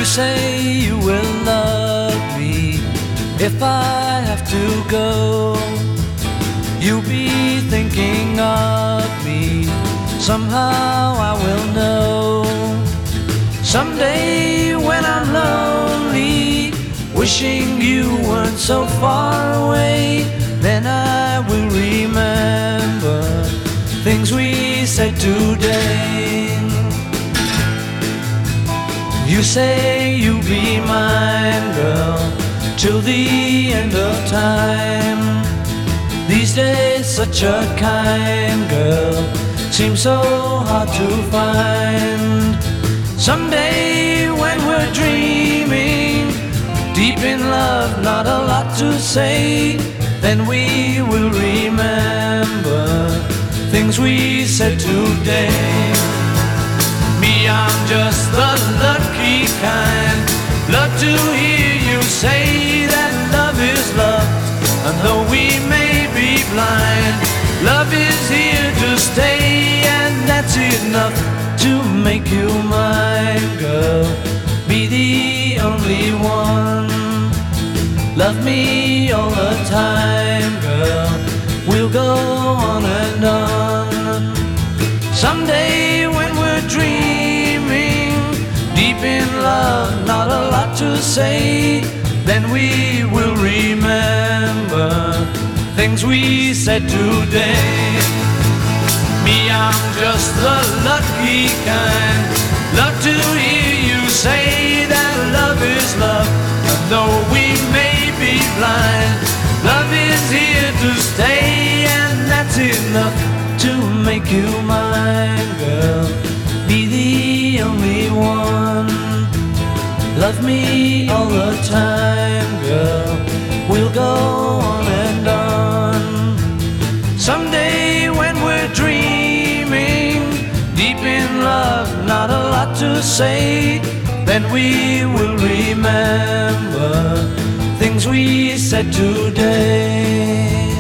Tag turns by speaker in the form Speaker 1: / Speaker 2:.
Speaker 1: You say you will love me if I have to go. You'll be thinking of me, somehow I will know. Someday when I'm lonely, wishing you weren't so far away, then I will remember things we said today. You say you'll be mine, girl, till the end of time. These days such a kind girl seems so hard to find. Someday when we're dreaming, deep in love, not a lot to say, then we will remember things we said today. Me, I'm just the lucky kind. Love to hear you say that love is love, and though we may be blind, love is here to stay, and that's enough to make you mine, girl. Be the only one. Love me all the time, girl. We'll go on and on. Someday when we're dreaming, deep in love, not a lot to say, then we will remember things we said today. Me, I'm just the lucky kind. Love to hear you say that love is love, and though we may be blind, love is here to stay, and that's enough to make you mine, girl. Be the only one. Love me all the time, girl. We'll go on and on. Someday when we're dreaming, deep in love, not a lot to say, then we will remember things we said today.